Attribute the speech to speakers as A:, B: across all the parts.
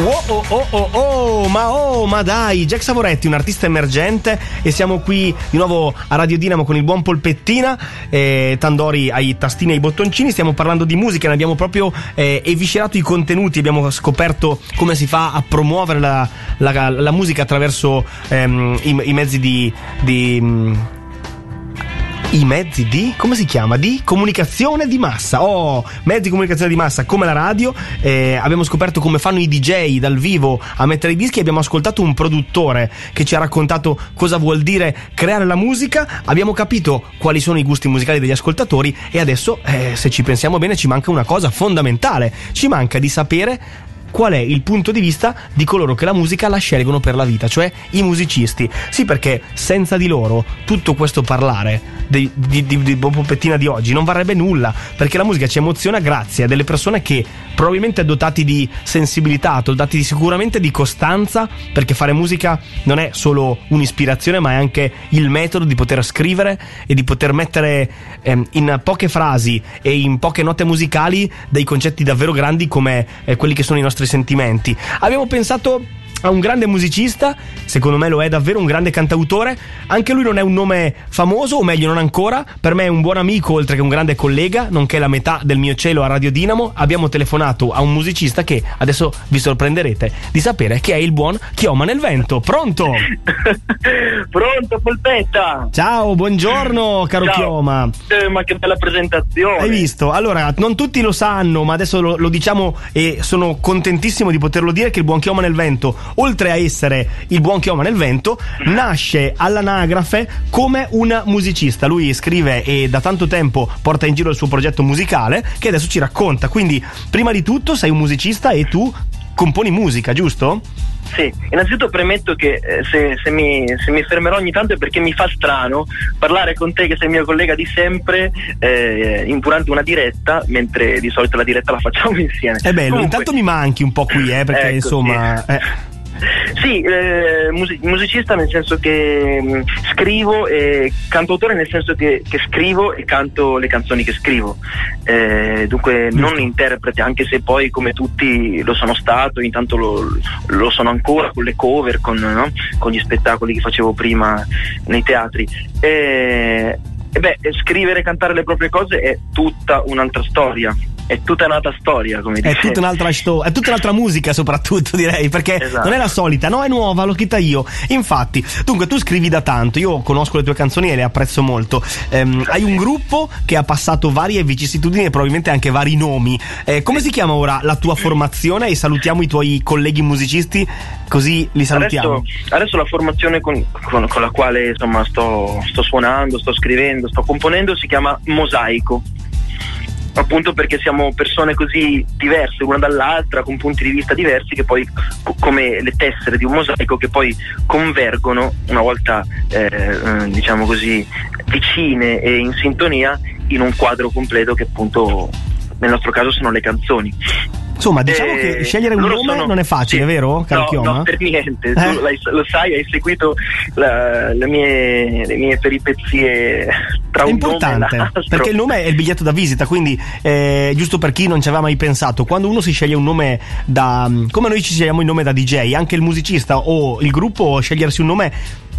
A: Ma dai, Jack Savoretti, un artista emergente, e siamo qui di nuovo a Radio Dinamo con il buon Polpettina, Tandori ai tastini e ai bottoncini. Stiamo parlando di musica, ne abbiamo proprio eviscerato i contenuti, abbiamo scoperto come si fa a promuovere la musica attraverso i mezzi i mezzi di, come si chiama? Di comunicazione di massa. Mezzi di comunicazione di massa come la radio. Abbiamo scoperto come fanno i DJ dal vivo a mettere i dischi. Abbiamo ascoltato un produttore che ci ha raccontato cosa vuol dire creare la musica. Abbiamo capito quali sono i gusti musicali degli ascoltatori. E adesso, se ci pensiamo bene, ci manca una cosa fondamentale. Ci manca di sapere qual è il punto di vista di coloro che la musica la scelgono per la vita, cioè i musicisti. Sì, perché senza di loro tutto questo parlare di Polpettina di oggi non varrebbe nulla, perché la musica ci emoziona grazie a delle persone che probabilmente dotati di sensibilità, dotati sicuramente di costanza, perché fare musica non è solo un'ispirazione, ma è anche il metodo di poter scrivere e di poter mettere in poche frasi e in poche note musicali dei concetti davvero grandi come quelli che sono i nostri sentimenti. Abbiamo pensato a un grande musicista, secondo me lo è davvero, un grande cantautore. Anche lui non è un nome famoso, o meglio non ancora. Per me è un buon amico oltre che un grande collega, nonché la metà del mio cielo a Radio Dinamo. Abbiamo telefonato a un musicista che adesso vi sorprenderete di sapere che è il buon Chioma nel Vento. Pronto?
B: Pronto, Polpetta.
A: Ciao, buongiorno caro
B: Ciao.
A: Chioma.
B: Ma che bella presentazione.
A: Hai visto? Allora, non tutti lo sanno, ma adesso lo diciamo e sono contentissimo di poterlo dire, che il buon Chioma nel Vento, oltre a essere il buon Chioma nel Vento, nasce all'anagrafe come un musicista. Lui scrive e da tanto tempo porta in giro il suo progetto musicale, che adesso ci racconta. Quindi, prima di tutto, sei un musicista e tu componi musica, giusto?
B: Sì, innanzitutto premetto che se mi fermerò ogni tanto è perché mi fa strano parlare con te, che sei mio collega di sempre, durante una diretta, mentre di solito la diretta la facciamo insieme.
A: È bello. Comunque, intanto mi manchi un po' qui, perché
B: ecco,
A: insomma...
B: Sì, musicista nel senso che scrivo, e cantautore nel senso che scrivo e canto le canzoni che scrivo, dunque non interprete, anche se poi come tutti lo sono stato, intanto lo sono ancora con le cover, con gli spettacoli che facevo prima nei teatri. Scrivere e cantare le proprie cose è tutta un'altra storia. È tutta un'altra storia, come dice. È tutta
A: un'altra musica, soprattutto, direi, perché esatto, non è la solita, no, è nuova, l'ho scritta io. Infatti, dunque, tu scrivi da tanto, io conosco le tue canzoni e le apprezzo molto. Hai un gruppo che ha passato varie vicissitudini e probabilmente anche vari nomi. Come si chiama ora la tua formazione? E salutiamo i tuoi colleghi musicisti, così li salutiamo.
B: Adesso la formazione con la quale insomma sto suonando, sto scrivendo, sto componendo si chiama Mosaico. Appunto perché siamo persone così diverse una dall'altra, con punti di vista diversi, che poi come le tessere di un mosaico che poi convergono una volta diciamo così vicine e in sintonia in un quadro completo che appunto nel nostro caso sono le canzoni.
A: Insomma, diciamo che scegliere un nome non è facile,
B: sì,
A: vero, caro Chioma?
B: No, per niente. Tu lo sai, hai seguito le mie peripezie tra un nome e l'altro.
A: Perché il nome è il biglietto da visita, quindi giusto per chi non ci aveva mai pensato, quando uno si sceglie un nome come noi ci scegliamo il nome da DJ, anche il musicista o il gruppo scegliersi un nome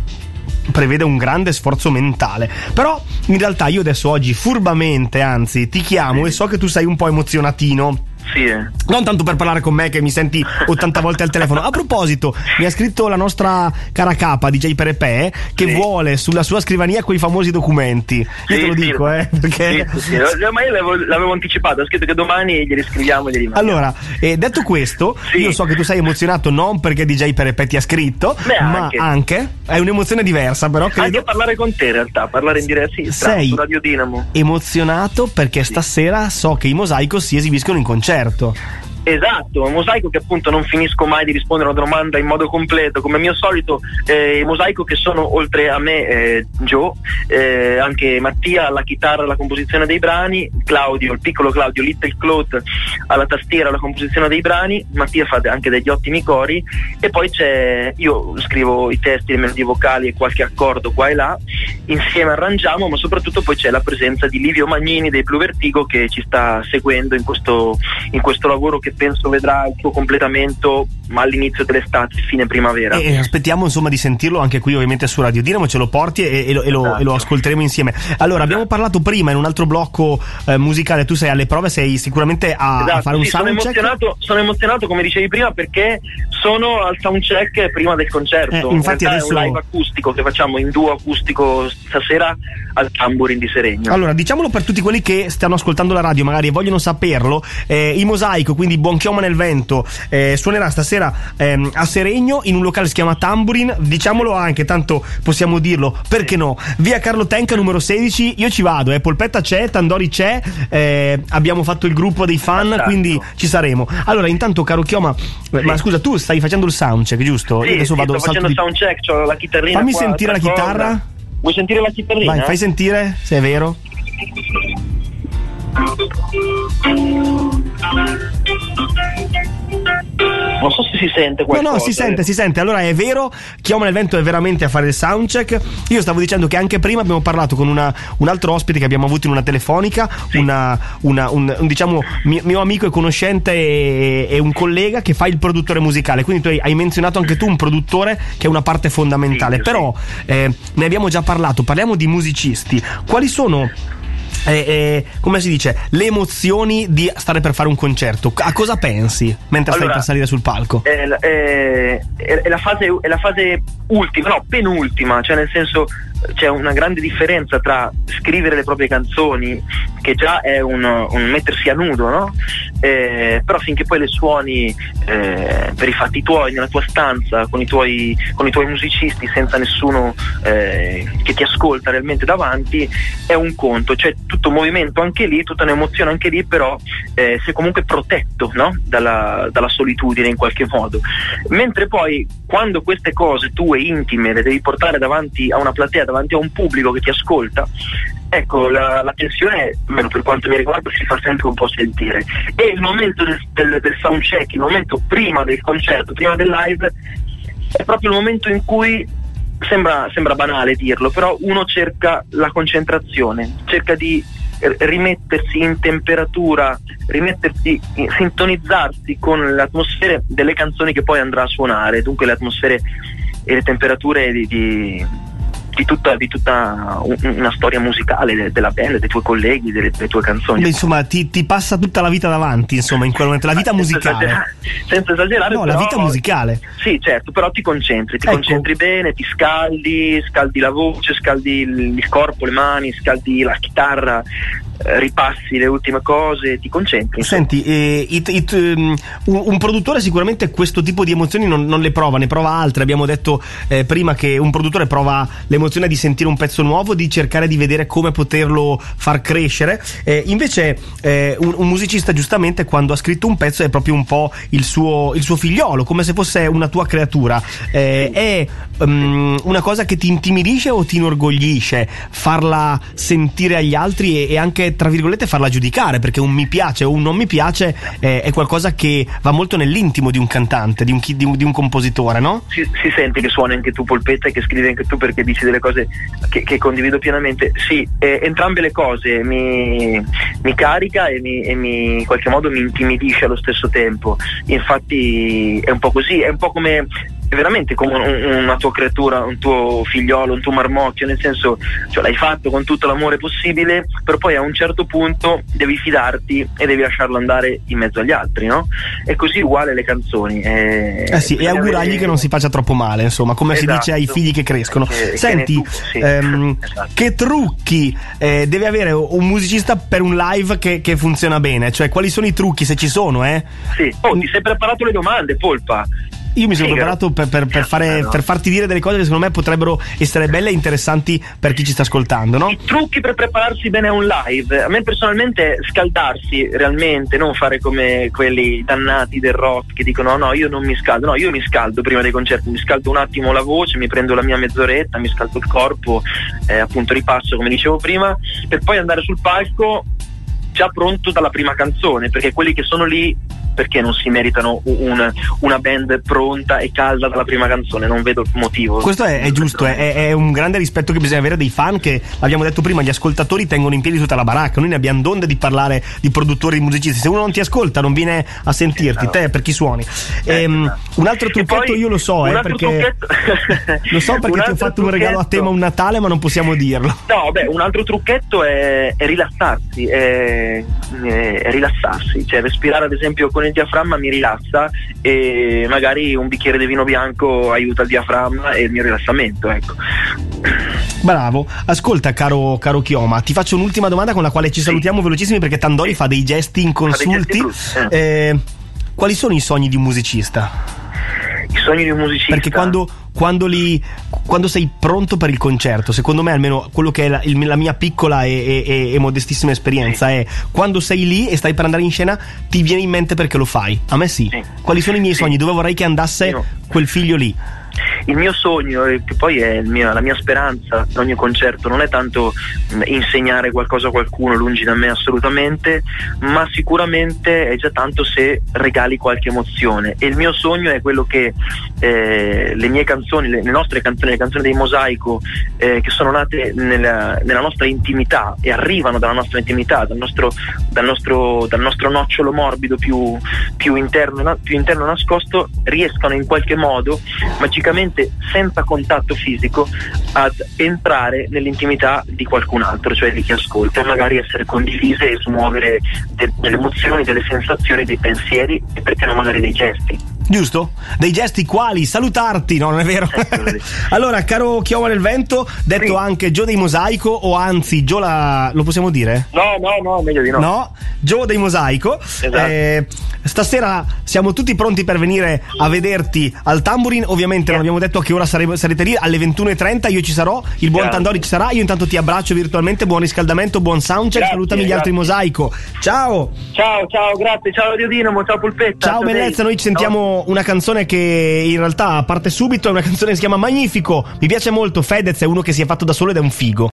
A: prevede un grande sforzo mentale. Però in realtà io adesso oggi furbamente, anzi, ti chiamo e so che tu sei un po' emozionatino.
B: Sì.
A: Non tanto per parlare con me che mi senti 80 volte al telefono. A proposito, mi ha scritto la nostra cara capa DJ Perepè che vuole sulla sua scrivania quei famosi documenti. Io te lo dico, perché
B: ma io l'avevo anticipato, ho scritto che domani glieli scriviamo e glieli mandiamo.
A: Allora, detto questo, io so che tu sei emozionato non perché DJ Perepè ti ha scritto, ma anche è un'emozione diversa, però credo.
B: Anche parlare con te in realtà, parlare in diretta, sei su Radio Dinamo.
A: Emozionato perché stasera so che i Mosaico si esibiscono in concerto.
B: Esatto, Mosaico, che appunto non finisco mai di rispondere a una domanda in modo completo, come mio solito. Mosaico che sono, oltre a me, Joe, anche Mattia alla chitarra, alla composizione dei brani, Claudio, il piccolo Claudio, Little Claude alla tastiera, alla composizione dei brani, Mattia fa anche degli ottimi cori, e poi io scrivo i testi, le melodie vocali e qualche accordo qua e là, insieme arrangiamo, ma soprattutto poi c'è la presenza di Livio Magnini dei Blue Vertigo che ci sta seguendo in questo lavoro che che penso vedrà il suo completamento all'inizio dell'estate, fine primavera.
A: E aspettiamo insomma di sentirlo anche qui ovviamente su Radio Dinamo, ce lo porti e lo ascolteremo insieme. Allora, abbiamo parlato prima in un altro blocco musicale, tu sei alle prove, sei sicuramente a fare un soundcheck.
B: Sono emozionato come dicevi prima, perché sono al soundcheck prima del concerto.
A: Infatti adesso
B: è un live acustico che facciamo in duo acustico stasera al Tamburin di Seregno.
A: Allora, diciamolo per tutti quelli che stanno ascoltando la radio magari e vogliono saperlo, i Mosaico, quindi Buon Chioma nel Vento, suonerà stasera a Seregno in un locale che si chiama Tamburin. Diciamolo anche, tanto possiamo dirlo, perché no, via Carlo Tenca numero 16. Io ci vado, Polpetta c'è, Tandori c'è, abbiamo fatto il gruppo dei fan, quindi ci saremo. Allora, intanto caro Chioma, ma scusa, tu stai facendo il soundcheck, giusto?
B: Sì,
A: adesso vado
B: sto facendo il soundcheck, c'ho la chitarrina.
A: Fammi
B: qua,
A: sentire la chitarra.
B: Vuoi sentire la chitarrina?
A: Vai, fai sentire se è vero.
B: Non so se si sente qualcosa.
A: No, si sente. Allora è vero, Chioma nel Vento è veramente a fare il soundcheck. Io stavo dicendo che anche prima abbiamo parlato con un altro ospite che abbiamo avuto in una telefonica, sì. un diciamo mio amico e conoscente e un collega che fa il produttore musicale. Quindi tu hai menzionato anche tu un produttore che è una parte fondamentale. Sì, però ne abbiamo già parlato, parliamo di musicisti. Quali sono come si dice, le emozioni di stare per fare un concerto? A cosa pensi mentre stai per salire sul palco?
B: È la fase ultima, no, penultima, cioè nel senso c'è una grande differenza tra scrivere le proprie canzoni, che già è un mettersi a nudo, no? Però finché poi le suoni per i fatti tuoi, nella tua stanza, con i tuoi musicisti, senza nessuno che ti ascolta realmente davanti, è un conto. C'è tutto un movimento anche lì, tutta un'emozione anche lì, però sei comunque protetto, no? dalla solitudine in qualche modo. Mentre poi quando queste cose tue intime le devi portare davanti a una platea, davanti a un pubblico che ti ascolta, ecco, la tensione, almeno per quanto mi riguarda, si fa sempre un po' sentire. E il momento del soundcheck, il momento prima del concerto, prima del live, è proprio il momento in cui sembra banale dirlo, però uno cerca la concentrazione, cerca di rimettersi in temperatura, sintonizzarsi con le atmosfere delle canzoni che poi andrà a suonare, dunque le atmosfere e le temperature di tutta una storia musicale della band, dei tuoi colleghi, delle tue canzoni.
A: Beh, insomma, ti passa tutta la vita davanti, insomma, in quel momento, la vita musicale.
B: Senza esagerare,
A: no,
B: però,
A: la vita musicale.
B: Sì, certo, però ti concentri bene, ti scaldi la voce, scaldi il corpo, le mani, scaldi la chitarra, ripassi le ultime cose, ti concentri.
A: Senti, un produttore sicuramente questo tipo di emozioni non le prova, ne prova altre. Abbiamo detto prima che un produttore prova l'emozione di sentire un pezzo nuovo, di cercare di vedere come poterlo far crescere. Invece un musicista, giustamente, quando ha scritto un pezzo è proprio un po' il suo figliolo, come se fosse una tua creatura. È una cosa che ti intimidisce o ti inorgoglisce farla sentire agli altri e anche, tra virgolette, farla giudicare, perché un mi piace o un non mi piace è qualcosa che va molto nell'intimo di un cantante, di un compositore, no?
B: Si sente che suoni anche tu, Polpetta, e che scrivi anche tu, perché dici delle cose che condivido pienamente. Sì, entrambe le cose mi carica e in qualche modo mi intimidisce allo stesso tempo. Infatti è un po' così, è un po' come, è veramente come una tua creatura, un tuo figliolo, un tuo marmocchio, nel senso, cioè, l'hai fatto con tutto l'amore possibile, però poi a un certo punto devi fidarti e devi lasciarlo andare in mezzo agli altri, no? E così uguale le canzoni.
A: Sì, e augurargli che non si faccia troppo male, insomma, come si dice ai figli che crescono. Senti, che trucchi deve avere un musicista per un live che funziona bene? Cioè, quali sono i trucchi, se ci sono,
B: Sì. Ti sei preparato le domande, Polpa?
A: Io mi sono preparato per farti dire delle cose che secondo me potrebbero essere belle e interessanti per chi ci sta ascoltando, no?
B: I trucchi per prepararsi bene a un live. A me personalmente scaldarsi realmente, non fare come quelli dannati del rock che dicono no, io non mi scaldo. No, io mi scaldo prima dei concerti, mi scaldo un attimo la voce, mi prendo la mia mezz'oretta, mi scaldo il corpo, appunto ripasso come dicevo prima, per poi andare sul palco già pronto dalla prima canzone, perché quelli che sono lì perché non si meritano una band pronta e calda dalla prima canzone? Non vedo il motivo.
A: Questo è giusto, è un grande rispetto che bisogna avere dei fan, che l'abbiamo detto prima, gli ascoltatori tengono in piedi tutta la baracca. Noi ne abbiamo d'onde di parlare di produttori, di musicisti. Se uno non ti ascolta non viene a sentirti, te per chi suoni. Un altro trucchetto io lo so, perché lo so, perché ti ho fatto un regalo a tema un Natale, ma non possiamo dirlo.
B: No, beh, un altro trucchetto è rilassarsi, è rilassarsi, cioè respirare ad esempio con il diaframma mi rilassa, e magari un bicchiere di vino bianco aiuta il diaframma e il mio rilassamento, ecco.
A: Bravo. Ascolta, caro Chioma, ti faccio un'ultima domanda con la quale ci salutiamo velocissimi, perché Tandori fa dei gesti inconsulti. Quali sono i sogni di un musicista?
B: I sogni di un musicista?
A: Perché quando sei pronto per il concerto, secondo me, almeno quello che è la mia piccola e modestissima esperienza, è quando sei lì e stai per andare in scena, ti viene in mente perché lo fai. A me sì. Quali sono i miei sogni? Dove vorrei che andasse quel figlio lì?
B: Il mio sogno, che poi è la mia speranza in ogni concerto, non è tanto insegnare qualcosa a qualcuno, lungi da me assolutamente, ma sicuramente è già tanto se regali qualche emozione. E il mio sogno è quello che le mie canzoni, le nostre canzoni, le canzoni dei Mosaico, che sono nate nella nostra intimità e arrivano dalla nostra intimità, dal nostro nocciolo morbido più interno nascosto, riescano in qualche modo magicamente, senza contatto fisico, ad entrare nell'intimità di qualcun altro, cioè di chi ascolta, e magari essere condivise e smuovere delle emozioni, delle sensazioni, dei pensieri, e perché no magari dei gesti.
A: Giusto? Dei gesti quali? Salutarti, no, non è vero? Allora, caro Chioma del Vento, detto anche Gio dei Mosaico, o anzi Gio lo possiamo dire?
B: No, meglio di no.
A: No, Gio dei Mosaico.
B: Esatto.
A: Stasera siamo tutti pronti per venire a vederti al Tamburin. Ovviamente non abbiamo detto a che ora sarete lì. Alle 21:30 io ci sarò, il buon Tandori ci sarà. Io intanto ti abbraccio virtualmente. Buon riscaldamento, buon soundcheck. Salutami gli altri Mosaico. Ciao,
B: grazie, ciao Radio Dinamo, ciao Polpetta.
A: Ciao bellezza, noi ci sentiamo una canzone che in realtà parte subito. È una canzone che si chiama Magnifico. Mi piace molto. Fedez è uno che si è fatto da solo ed è un figo.